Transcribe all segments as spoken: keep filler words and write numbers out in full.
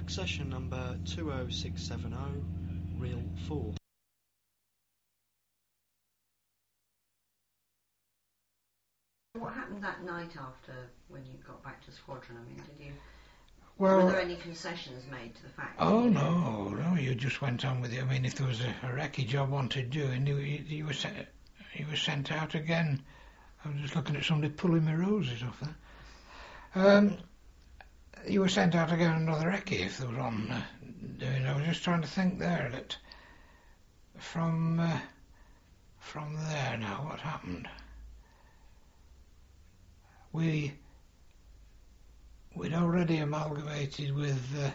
Accession number two oh six seven oh, Reel four. What happened that night after when you got back to squadron? I mean, did you... Well, were there any concessions made to the fact? Oh no, no, you just went on with it. I mean, if there was a, a recce job wanted doing, you, you, you were sent, you were sent out again. I was just looking at somebody pulling my roses off there. Um, you were sent out again another recce if there was one uh, doing. I was just trying to think there that from uh, from there now, what happened? We. We'd already amalgamated with uh,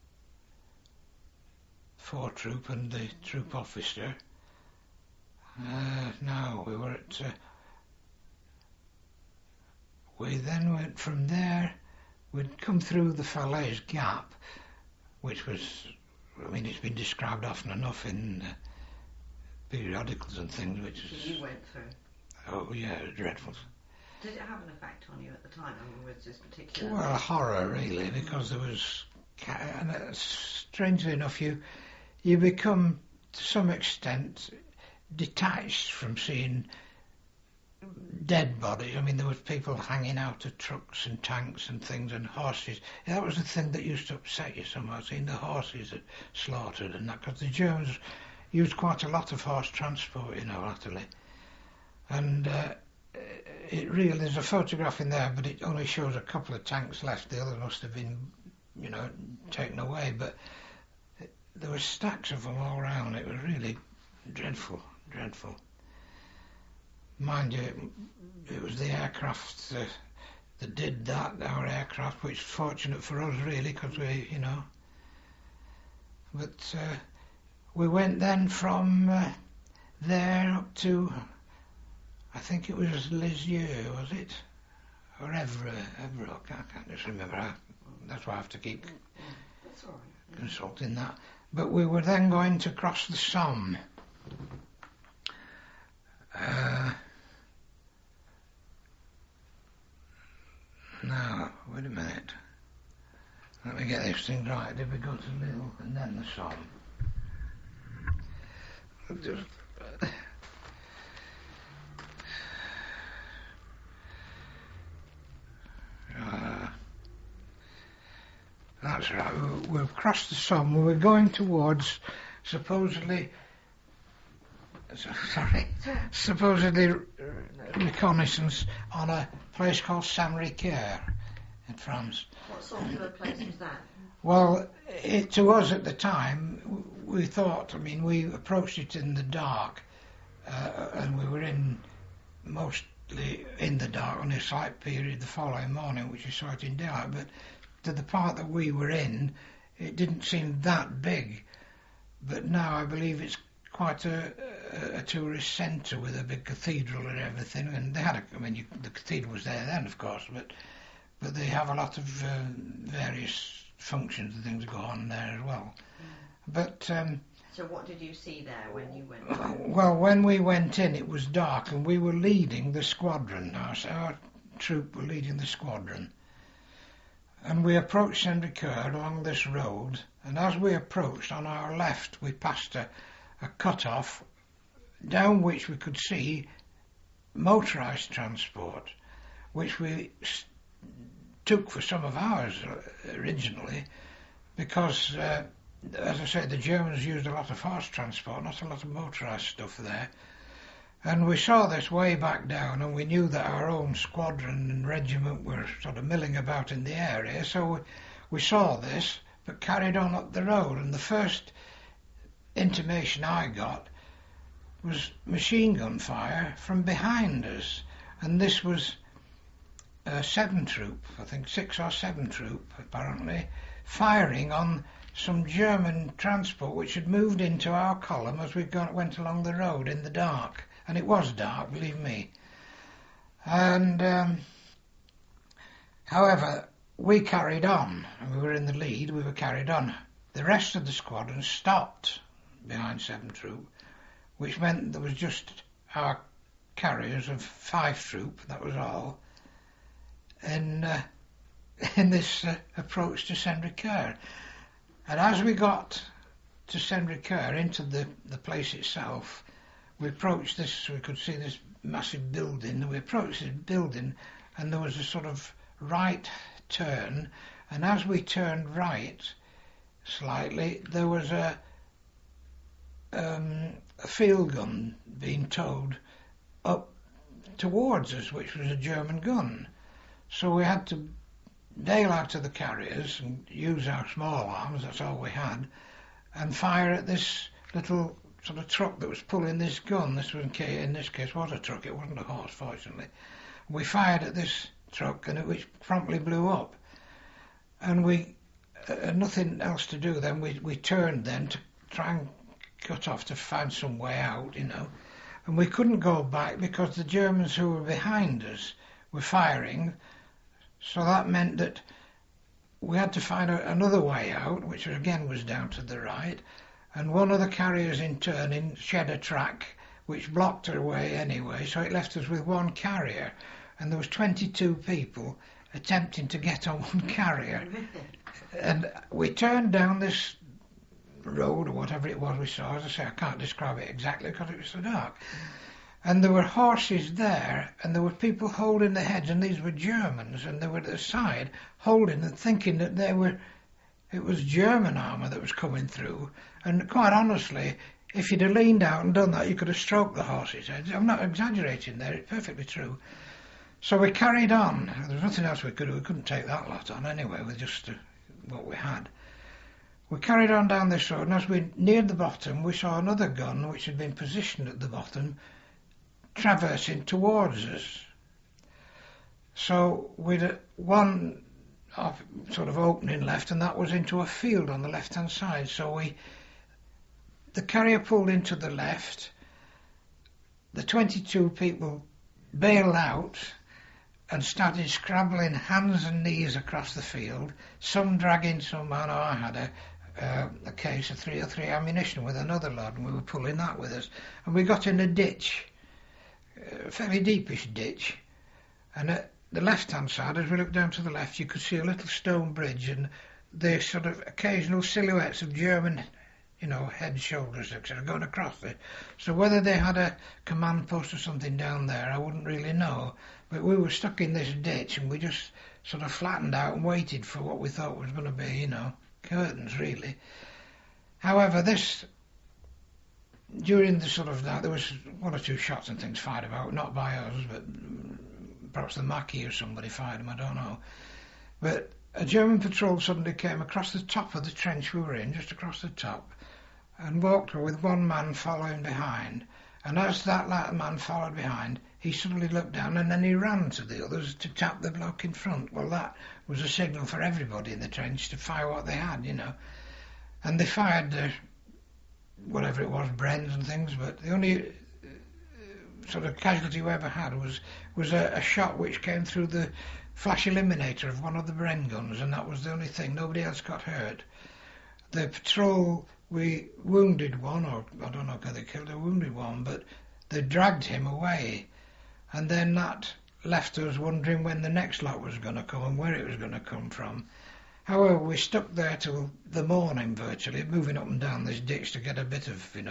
four troop and the troop officer. Uh, now we were at. Uh, we then went from there. We'd come through the Falaise Gap, which was. I mean, it's been described often enough in uh, periodicals and things. Which is. You went through. Oh yeah, it was dreadful. Did it have an effect on you at the time? I mean, was this particular... Well, horror, really, because there was... And uh, strangely enough, you you become, to some extent, detached from seeing dead bodies. I mean, there was people hanging out of trucks and tanks and things and horses. That was the thing that used to upset you somehow, seeing the horses that slaughtered and that, because the Germans used quite a lot of horse transport, you know, latterly. And... Uh, It really, there's a photograph in there, but it only shows a couple of tanks left. The others must have been, you know, taken away. But it, there were stacks of them all around. It was really dreadful, dreadful. Mind you, it, it was the aircraft uh, that did that, our aircraft, which is fortunate for us, really, because we, you know. But uh, we went then from uh, there up to... I think it was Lisieux, was it? Or Evreux, Evreux, I can't just remember. I, that's why I have to keep That's all right. consulting that. But we were then going to cross the Somme. Uh, now, wait a minute. Let me get this thing right. Did we go to Lille and then the Somme? Just... Uh, Uh, that's right. We, we've crossed the Somme. We were going towards supposedly, sorry, supposedly reconnaissance on a place called Saint-Ricoeur in France. What sort of a place was that? Well, it, to us at the time, we thought. I mean, we approached it in the dark, uh, and we were in most. In the dark on a slight period the following morning, which we saw it in daylight, but to the part that we were in, it didn't seem that big. But now I believe it's quite a, a, a tourist centre with a big cathedral and everything. And they had, a, I mean, you, the cathedral was there then, of course, but but they have a lot of uh, various functions and things go on there as well. Mm. But. Um, So what did you see there when you went? Well, when we went in, it was dark, and we were leading the squadron. Our, our troop were leading the squadron. And we approached Saint-Ricoeur along this road, and as we approached, on our left, we passed a, a cut-off, down which we could see motorised transport, which we st- took for some of ours originally, because... Uh, As I said, the Germans used a lot of horse transport, not a lot of motorised stuff there. And we saw this way back down, and we knew that our own squadron and regiment were sort of milling about in the area, so we, we saw this, but carried on up the road. And the first intimation I got was machine gun fire from behind us. And this was a seven troop, I think six or seven troop, apparently, firing on some German transport which had moved into our column as we got, went along the road in the dark. And it was dark, believe me. And, um, however, we carried on. And we were in the lead, we were carried on. The rest of the squadron stopped behind seven troop, which meant there was just our carriers of five troop, that was all, in, uh, in this uh, approach to Saint-Ricoeur. And as we got to Sandricoeur, into the, the place itself, we approached this, we could see this massive building, and we approached this building, and there was a sort of right turn, and as we turned right slightly, there was a, um, a field gun being towed up towards us, which was a German gun. So we had to bail out of the carriers and use our small arms, that's all we had, and fire at this little sort of truck that was pulling this gun. This was in, case, in this case was a truck, it wasn't a horse, fortunately. We fired at this truck, and it which promptly blew up. And we had nothing else to do then. We we turned then to try and cut off to find some way out, you know. And we couldn't go back because the Germans who were behind us were firing. So that meant that we had to find a, another way out, which again was down to the right. And one of the carriers in turning shed a track which blocked her way anyway, so it left us with one carrier. And there was twenty-two people attempting to get on one carrier. And we turned down this road or whatever it was we saw. As I say, I can't describe it exactly because it was so dark. And there were horses there, and there were people holding their heads, and these were Germans, and they were at the side holding and thinking that they were, it was German armour that was coming through. And quite honestly, if you'd have leaned out and done that, you could have stroked the horses' heads. I'm not exaggerating there, it's perfectly true. So we carried on. There was nothing else we could do. We couldn't take that lot on anyway with just uh, what we had. We carried on down this road, and as we neared the bottom, we saw another gun which had been positioned at the bottom, traversing towards us. So we'd one off, sort of opening left, and that was into a field on the left-hand side. So we, the carrier pulled into the left. The twenty-two people bailed out and started scrambling hands and knees across the field, some dragging some man. I had a, uh, a case of three oh three ammunition with another lot, and we were pulling that with us. And we got in a ditch, a fairly deepish ditch, and at the left-hand side, as we looked down to the left, you could see a little stone bridge and the sort of occasional silhouettes of German, you know, head, shoulders, et cetera, going across it. So whether they had a command post or something down there, I wouldn't really know. But we were stuck in this ditch, and we just sort of flattened out and waited for what we thought was going to be, you know, curtains, really. However, this, during the sort of night, there was one or two shots and things fired about, not by us, but perhaps the Mackie or somebody fired them, I don't know. But a German patrol suddenly came across the top of the trench we were in, just across the top, and walked with one man following behind. And as that man followed behind, he suddenly looked down, and then he ran to the others to tap the bloke in front. Well, that was a signal for everybody in the trench to fire what they had, you know. And they fired uh, whatever it was, Brens and things, but the only uh, sort of casualty we ever had was was a, a shot which came through the flash eliminator of one of the Bren guns, and that was the only thing. Nobody else got hurt. The patrol, we wounded one, or I don't know if they killed or wounded one, but they dragged him away, and then that left us wondering when the next lot was going to come and where it was going to come from. However, we stuck there till the morning virtually, moving up and down this ditch to get a bit of, you know,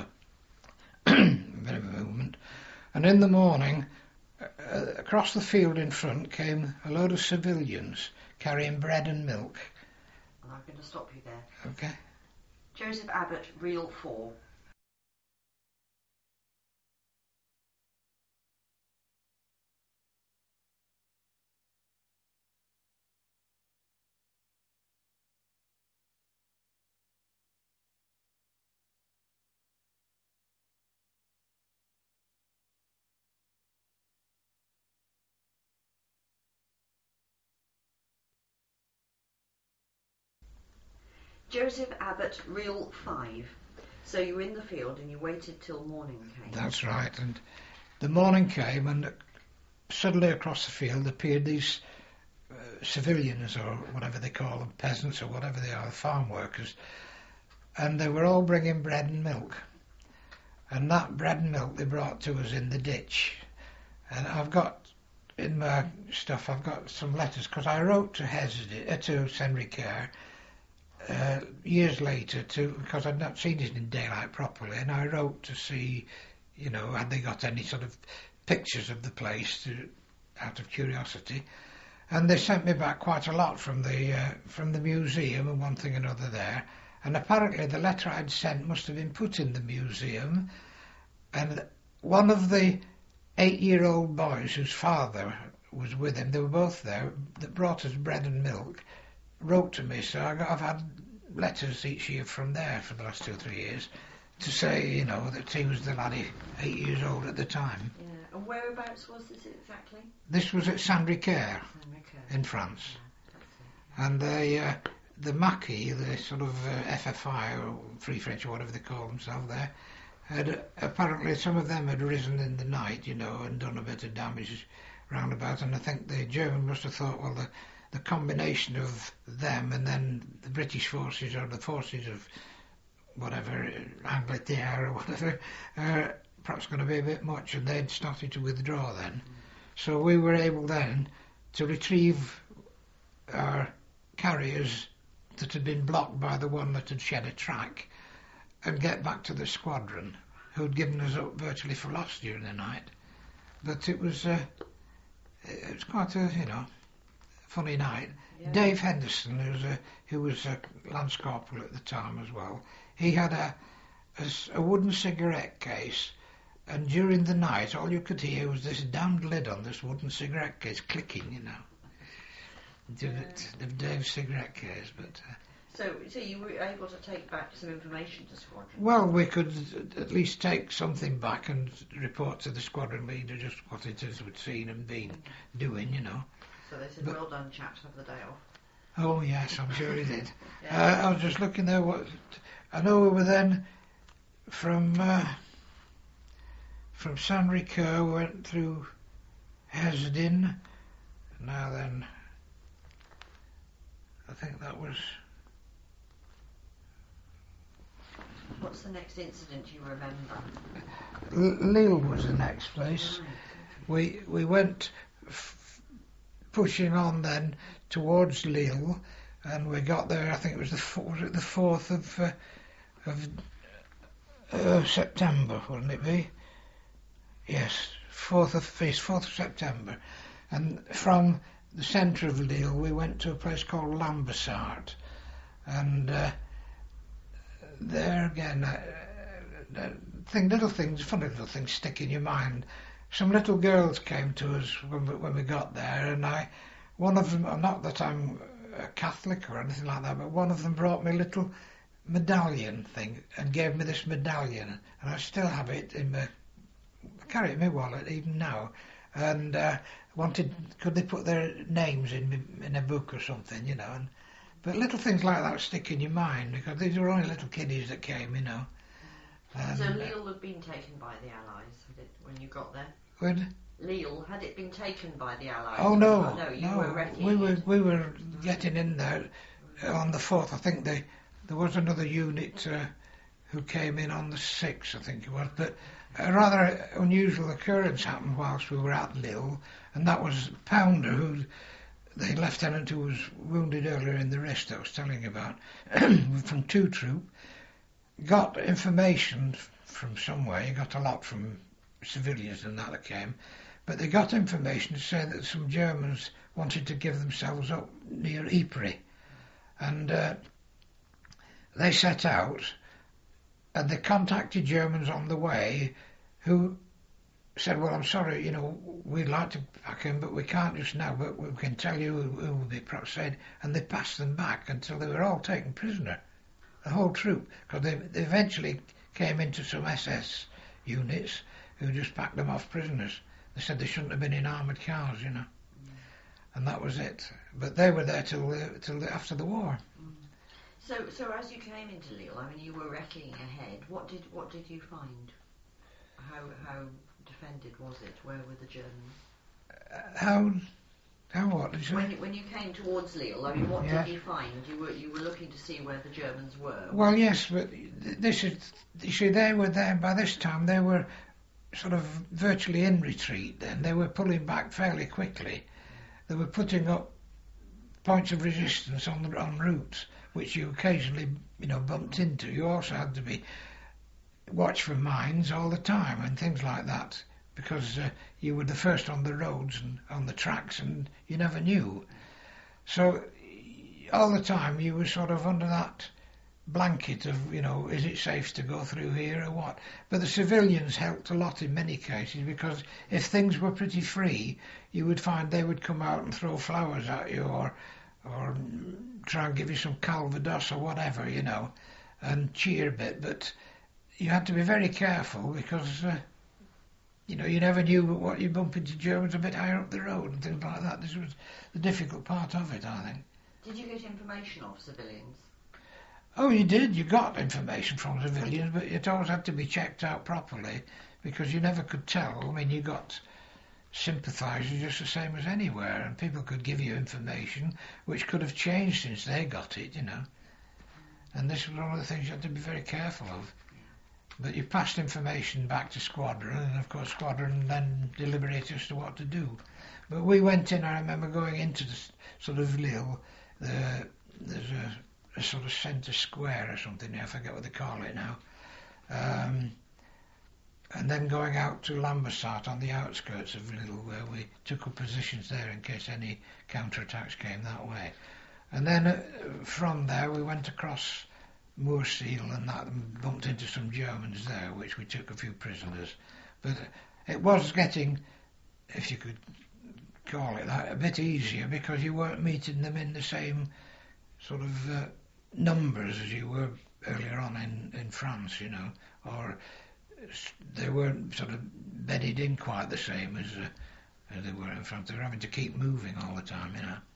a bit of movement. And in the morning, uh, across the field in front came a load of civilians carrying bread and milk. And I'm going to stop you there. Okay. Joseph Abbott, Reel four. Joseph Abbott, Reel five. So you were in the field and you waited till morning came. That's right, and the morning came, and suddenly across the field appeared these uh, civilians, or whatever they call them, peasants or whatever they are, farm workers, and they were all bringing bread and milk. And that bread and milk they brought to us in the ditch. And I've got in my stuff, I've got some letters, because I wrote to Hesed, uh, to Sandricoeur, uh, years later to because I'd not seen it in daylight properly, and I wrote to see, you know, had they got any sort of pictures of the place to, out of curiosity, and they sent me back quite a lot from the uh, from the museum and one thing and another there, and apparently the letter I'd sent must have been put in the museum, and one of the eight-year-old boys whose father was with him, they were both there, that brought us bread and milk, wrote to me, so I got, I've had letters each year from there for the last two or three years to say, you know, that he was the laddie eight years old at the time. Yeah. And whereabouts was this exactly? This was at Saint-Ricaire Saint-Ricaire. in France. Yeah, and they, uh, the Maquis, the sort of uh, F F I or Free French or whatever they call themselves there, had uh, apparently some of them had risen in the night, you know, and done a bit of damage round about, and I think the German must have thought, well, the the combination of them and then the British forces or the forces of whatever, Angleterre or whatever, uh, perhaps going to be a bit much, and they'd started to withdraw then. Mm. So we were able then to retrieve our carriers that had been blocked by the one that had shed a track and get back to the squadron, who had given us up virtually for lost during the night. But it was, uh, it was quite a, you know, funny night. Yeah. Dave Henderson, who was a who was a Lance Corporal at the time as well, he had a, a, a wooden cigarette case, and during the night all you could hear was this damned lid on this wooden cigarette case clicking, you know. Yeah. The, the Dave's cigarette case, but. Uh, so, so you were able to take back some information to squadron? Well, we could at least take something back and report to the squadron leader just what it is we'd seen and been doing, you know. So they said, but, well done, chaps, have the day off. Oh, yes, I'm sure he did. yeah. uh, I was just looking there. What I know we were then from uh, from Saint-Ricaire, we went through Hesdin. Now then, I think that was... What's the next incident you remember? L- Lille was the next place. Right. We, we went... F- pushing on then towards Lille, and we got there. I think it was the four, was it the fourth of uh, of uh, September, wouldn't it be? Yes, fourth of fourth of September. And from the centre of Lille, we went to a place called Lambersart, and uh, there again, uh, uh, thing, little things, funny little things stick in your mind. Some little girls came to us when we, when we got there, and I, one of them, not that I'm a Catholic or anything like that, but one of them brought me a little medallion thing and gave me this medallion, and I still have it in my, I carry it in my wallet even now, and uh, wanted, could they put their names in in a book or something, you know, and but little things like that stick in your mind, because these were only little kiddies that came, you know. And, so Lille had been taken by the Allies had it, when you got there? When? Lille, had it been taken by the Allies? Oh no, oh, no, you no. were wrecking we were it. we were getting in there on the fourth. I think they there was another unit uh, who came in on the sixth, I think it was. But a rather unusual occurrence happened whilst we were at Lille, and that was Pounder, who the lieutenant who was wounded earlier in the wrist I was telling you about, from two Troop, got information from somewhere. He got a lot from civilians and that that came, but they got information to say that some Germans wanted to give themselves up near Ypres, and uh, they set out, and they contacted Germans on the way who said, well, I'm sorry, you know, we'd like to pack him, but we can't just now, but we can tell you who, who will be perhaps said, and they passed them back until they were all taken prisoner, the whole troop, because they, they eventually came into some S S units who just packed them off prisoners. They said they shouldn't have been in armoured cars, you know, mm. and that was it. But they were there till the, till the, after the war. Mm. So, so as you came into Lille, I mean, you were wrecking ahead. What did what did you find? How how defended was it? Where were the Germans? Uh, how how what did you when you, when you came towards Lille, I mean, what yeah. did you find? You were you were looking to see where the Germans were. Well, yes, but this is you see, they were there by this time. They were sort of virtually in retreat then. They were pulling back fairly quickly. They were putting up points of resistance on the on routes. which you occasionally, you know, bumped into. You also had to be watch for mines all the time and things like that, because uh, you were the first on the roads and on the tracks, and you never knew. So all the time you were sort of under that blanket of, you know, is it safe to go through here or what? But the civilians helped a lot in many cases, because if things were pretty free, you would find they would come out and throw flowers at you, or or try and give you some calvados or whatever, you know, and cheer a bit. But you had to be very careful, because uh, you know, you never knew what you'd bump into Germans a bit higher up the road and things like that. This was the difficult part of it, I think. Did you get information of civilians? Oh, you did. You got information from civilians, but it always had to be checked out properly, because you never could tell. I mean, you got sympathisers just the same as anywhere, and people could give you information which could have changed since they got it, you know. And this was one of the things you had to be very careful of. But you passed information back to squadron, and of course squadron then deliberated as to what to do. But we went in, I remember going into the sort of Lille, the, there's a, a sort of centre square or something, I forget what they call it now, um, and then going out to Lambersart on the outskirts of Lille, where we took up positions there in case any counterattacks came that way. And then uh, from there we went across Moorseal and that, and bumped into some Germans there, which we took a few prisoners. But it was getting, if you could call it that, a bit easier, because you weren't meeting them in the same sort of uh, numbers as you were earlier on in, in France, you know, or they weren't sort of bedded in quite the same as, uh, as they were in France. They were having to keep moving all the time, you know.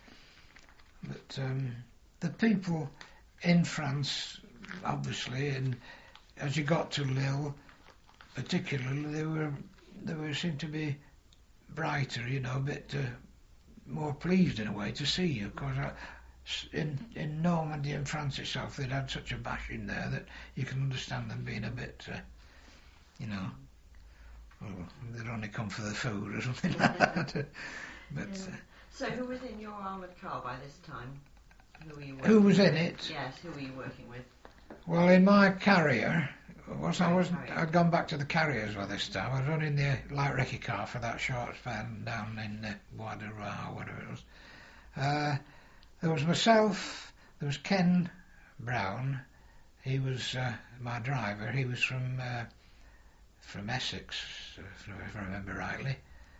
But um, the people in France, obviously, and as you got to Lille, particularly, they were they were seemed to be brighter, you know, a bit uh, more pleased in a way to see you. Because in in Normandy and France itself, they'd had such a bashing there that you can understand them being a bit, uh, you know, well, they'd only come for the food or something like that. But yeah. uh, so, who was in your armoured car by this time? Who, were you who was with? in it? Yes, who were you working with? Well, in my carrier, was I wasn't. Carrier. I'd gone back to the carriers by this time. I was running the light recce car for that short span down in uh, Bois de Roi, or whatever it was. Uh, there was myself. There was Ken Brown. He was uh, my driver. He was from uh, from Essex, if I remember rightly.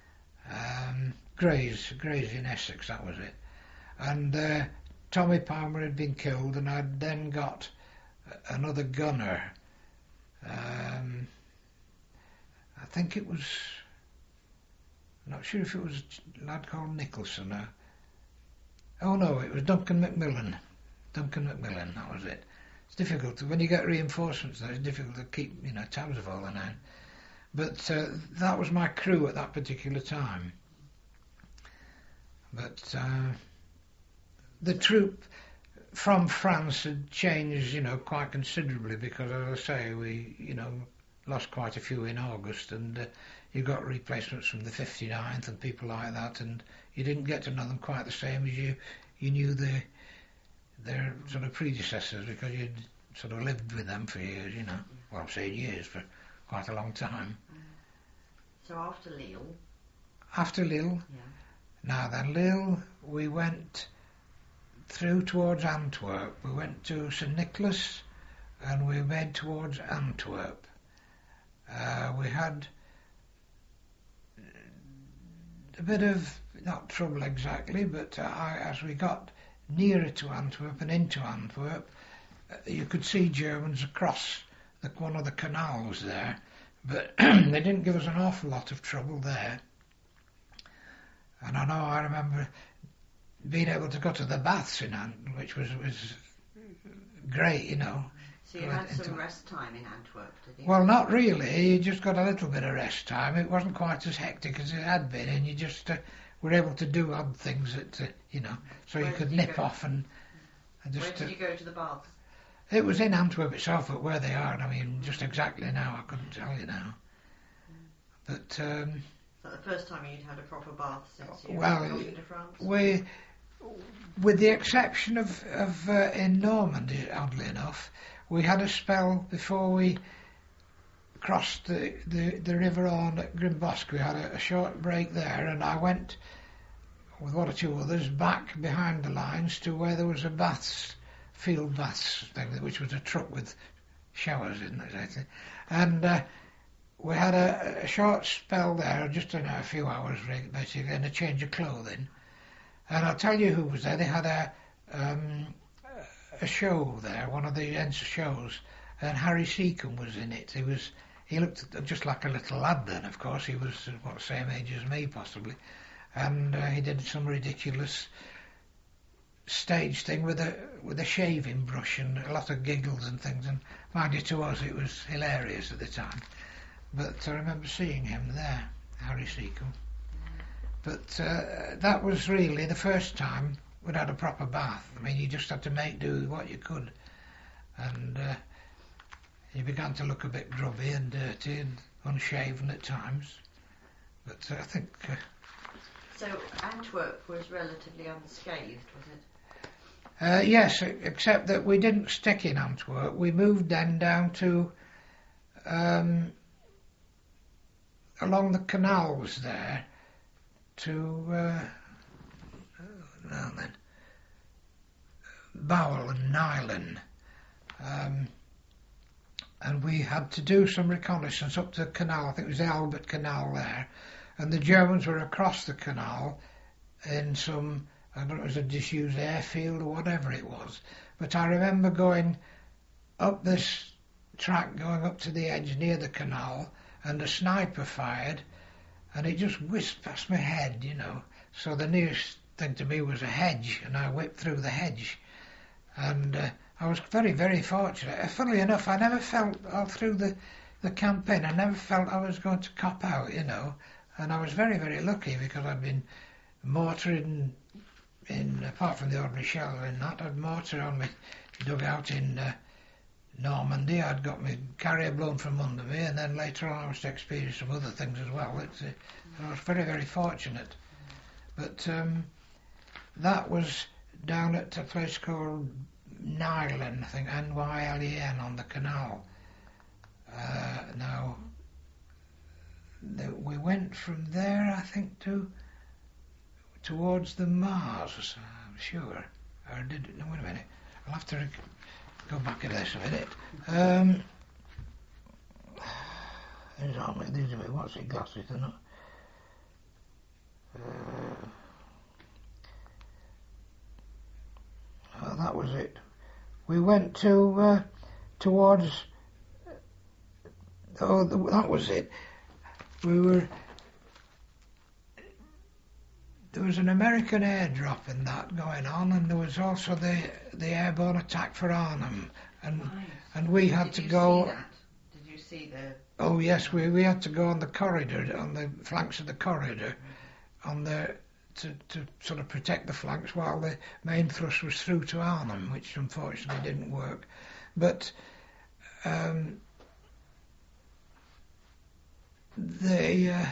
Um, Grays, Grays in Essex, that was it. And uh, Tommy Palmer had been killed, and I'd then got another gunner. Um, I think it was, I'm not sure if it was a lad called Nicholson. Or, oh no, it was Duncan Macmillan. Duncan Macmillan, that was it. It's difficult to, when you get reinforcements there, it's difficult to keep, you know, tabs of all the nine. But uh, that was my crew at that particular time. But uh, the troop from France had changed, you know, quite considerably, because, as I say, we, you know, lost quite a few in August, and uh, you got replacements from the fifty-ninth and people like that, and you didn't get to know them quite the same as you you knew the, their sort of predecessors, because you'd sort of lived with them for years, you know. Well, I'm saying years, for quite a long time. So after Lille? After Lille? Yeah. Now then, Lille, we went through towards Antwerp. We went to Saint Nicholas, and we made towards Antwerp. Uh, we had a bit of, not trouble exactly, but uh, I, as we got nearer to Antwerp and into Antwerp, uh, you could see Germans across the, one of the canals there, but they didn't give us an awful lot of trouble there. And I know I remember being able to go to the baths in Antwerp, which was was great, you know. So you had some rest time in Antwerp, did you? Well, not really. You just got a little bit of rest time. It wasn't quite as hectic as it had been, and you just uh, were able to do odd things that, uh, you know, so Where you could did you nip go? off and, and just... Where did uh, you go to the baths? It was in Antwerp itself, but where they are, I mean, just exactly now, I couldn't tell you now. But... Um, Is that the first time you'd had a proper bath since you well, got into France? we with the exception of, of uh, in Normandy, oddly enough, we had a spell before we crossed the, the, the River Orne at Grimbosk. We had a, a short break there, and I went with one or two others back behind the lines to where there was a baths, field baths thing, which was a truck with showers in it, I think. And uh, we had a, a short spell there, just in a few hours, basically, and a change of clothing. And I'll tell you who was there. They had a um, a show there, one of the Ensa shows, and Harry Seacombe was in it. He was he looked just like a little lad then, of course. He was what same age as me, possibly, and uh, he did some ridiculous stage thing with a with a shaving brush and a lot of giggles and things. And mind you, to us it was hilarious at the time. But I remember seeing him there, Harry Seacombe. But uh, that was really the first time we'd had a proper bath. I mean, you just had to make do with what you could. And uh, you began to look a bit grubby and dirty and unshaven at times. But uh, I think... Uh, so Antwerp was relatively unscathed, was it? Uh, yes, except that we didn't stick in Antwerp. We moved then down to... Um, along the canals there, to uh, now then Bowel and Nyland, um, and we had to do some reconnaissance up the canal. I think it was the Albert Canal there, and the Germans were across the canal in some, I don't know, it was a disused airfield or whatever it was. But I remember going up this track, going up to the edge near the canal, and a sniper fired, and it just whisked past my head, you know. So the nearest thing to me was a hedge, and I whipped through the hedge. And uh, I was very, very fortunate. Uh, funnily enough, I never felt, all through the, the campaign, I never felt I was going to cop out, you know. And I was very, very lucky, because I'd been mortaring in, apart from the ordinary shells and that, I'd mortared on my dugout in uh, Normandy. I'd got my carrier blown from under me, and then later on I was to experience some other things as well. It's, uh, I was very, very fortunate. But um, that was down at a place called Nylen, I think, N Y L E N, on the canal. Uh, now, the, we went from there, I think, to towards the Mars, I'm sure. Or did, no, wait a minute. I'll have to rec- go back a this a minute. Um, these are my, these are my, what's it, glasses, they're not. Uh, oh, that was it. We went to, uh, towards, oh, that was it. We were, there was an American airdrop in that going on, and there was also the the airborne attack for Arnhem, and Right. and we had Did to you go. see that? Did you see the... Oh yes, we we had to go on the corridor, on the flanks of the corridor, on the to to sort of protect the flanks while the main thrust was through to Arnhem, which unfortunately didn't work. But um, they uh,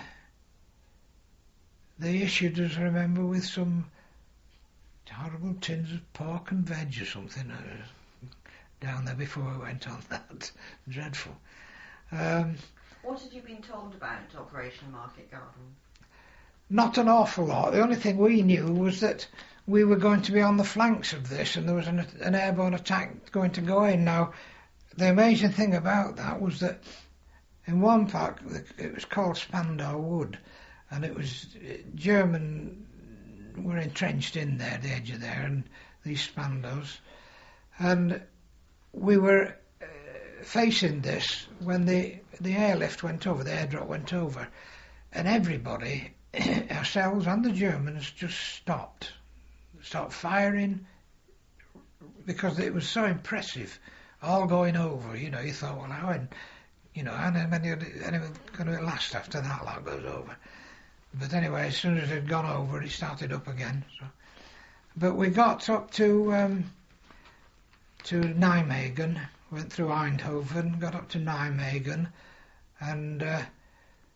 they issued us, I remember, with some horrible tins of pork and veg or something uh, down there before we went on that. Dreadful. Um, What had you been told about Operation Market Garden? Not an awful lot. The only thing we knew was that we were going to be on the flanks of this, and there was an, an airborne attack going to go in. Now, the amazing thing about that was that in one part, it was called Spandau Wood, and it was German were entrenched in there, the edge of there, and these Spandaus, and we were uh, facing this when the the airlift went over, the airdrop went over, and everybody, ourselves and the Germans, just stopped, stopped firing, because it was so impressive, all going over. You know, you thought, well, how, you know, how many anyone going to last after that lot goes over? But anyway, as soon as it had gone over, it started up again. So, but we got up to um, to Nijmegen, went through Eindhoven, got up to Nijmegen, and uh,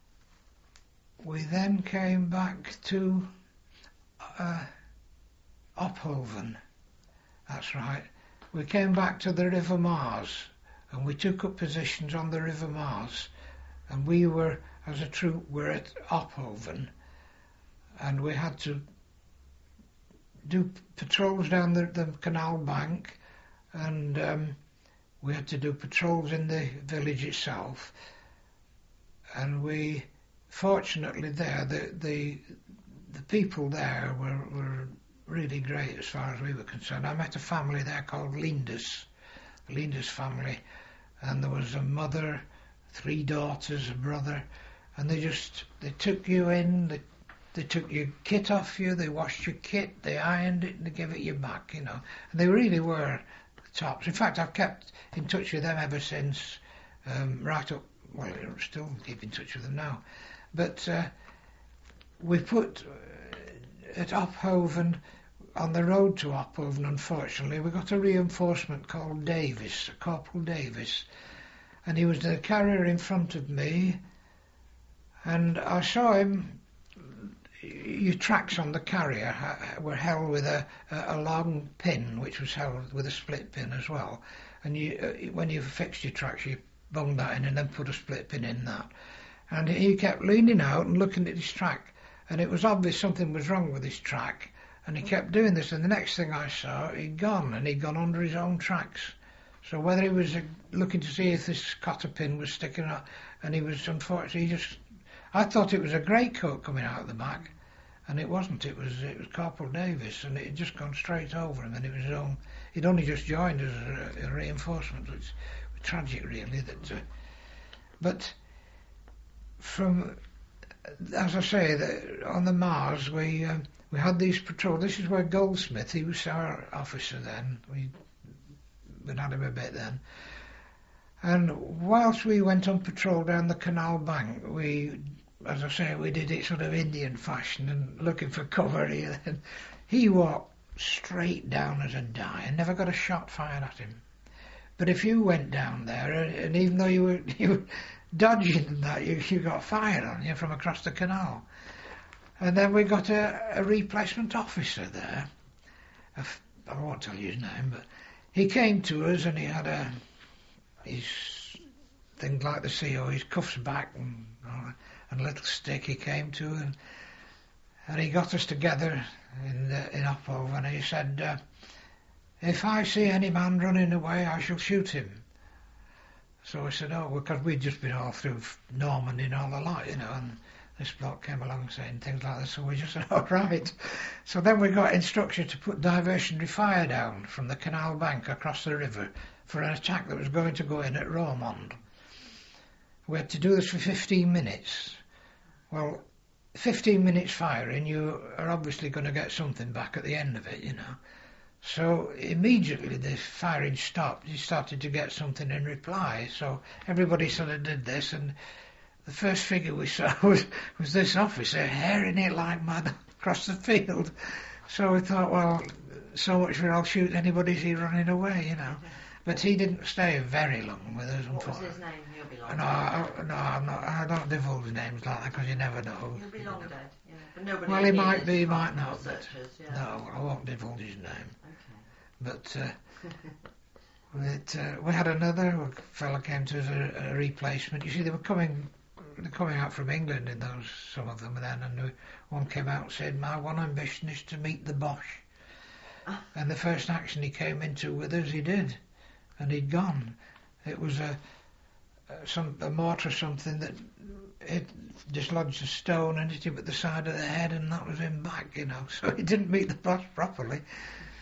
we then came back to uh, Ophoven. That's right. We came back to the River Mars and we took up positions on the River Mars, and we were, as a troop, were at Ophoven, and we had to do patrols down the, the canal bank, and um, we had to do patrols in the village itself. And we, fortunately there, the the, the people there were, were really great as far as we were concerned. I met a family there called Linders, the Linders family, and there was a mother, three daughters, a brother, and they just, they took you in, they, they took your kit off you, they washed your kit, they ironed it, and they gave it you back, you know. And they really were the tops. In fact, I've kept in touch with them ever since, um, right up, well, I still keep in touch with them now. But uh, we put uh, at Ophoven, on the road to Ophoven, unfortunately, we got a reinforcement called Davis, Corporal Davis, and he was the carrier in front of me, and I saw him. Your tracks on the carrier were held with a, a long pin, which was held with a split pin as well, and you, uh, when you fixed your tracks, you bunged that in and then put a split pin in that, and he kept leaning out and looking at his track, and it was obvious something was wrong with his track. And he kept doing this, and the next thing I saw, he'd gone, and he'd gone under his own tracks. So whether he was uh, looking to see if this cotter pin was sticking out, and he was, unfortunately, he just, I thought it was a greatcoat coming out of the back, and it wasn't. It was it was Corporal Davis, and it had just gone straight over him, and it was his own. He'd only just joined as a, a reinforcement. It's tragic, really. That, uh, but from, as I say, the, on the Mars, we. Um, We had these patrols. This is where Goldsmith, he was our officer then. We we'd had him a bit then. And whilst we went on patrol down the canal bank, we, as I say, we did it sort of Indian fashion and looking for cover. He, he walked straight down as a die and never got a shot fired at him. But if you went down there, and even though you were, you were dodging that, you, you got fired on you from across the canal. And then we got a, a replacement officer there. I won't tell you his name, but he came to us and he had a his things like the C O, his cuffs back and, and a little stick he came to, and and he got us together in the, in Ophoven, and he said, uh, "If I see any man running away, I shall shoot him." So I said, "Oh, because we'd just been all through Normandy and all the lot, you know." And this bloke came along saying things like this, so we just said, all right. So then we got instruction to put diversionary fire down from the canal bank across the river for an attack that was going to go in at Romond. We had to do this for fifteen minutes. Well, fifteen minutes firing, you are obviously going to get something back at the end of it, you know. So immediately the firing stopped. You started to get something in reply. So everybody sort of did this, and the first figure we saw was, was this officer herring it like mad across the field. So we thought, well, so much for I'll shoot anybody who's running away, you know. But he didn't stay very long with us. What was his name? He'll be long no, dead. I, no, I'm not. I don't divulge names like that because you never know. He'll be long dead. Yeah, but nobody. Well, he knew might this be, he apart might from not. But researchers, yeah. no, I won't divulge his name. Okay. But uh, it, uh, we had another fellow came to us a, a replacement. You see, they were coming. They're coming out from England in those, some of them then, and one came out and said, "My one ambition is to meet the Boche." Ah. And the first action he came into with us, he did, and he'd gone. It was a, a some a mortar or something that it dislodged a stone and hit him at the side of the head, and that was him back, you know. So he didn't meet the Boche properly.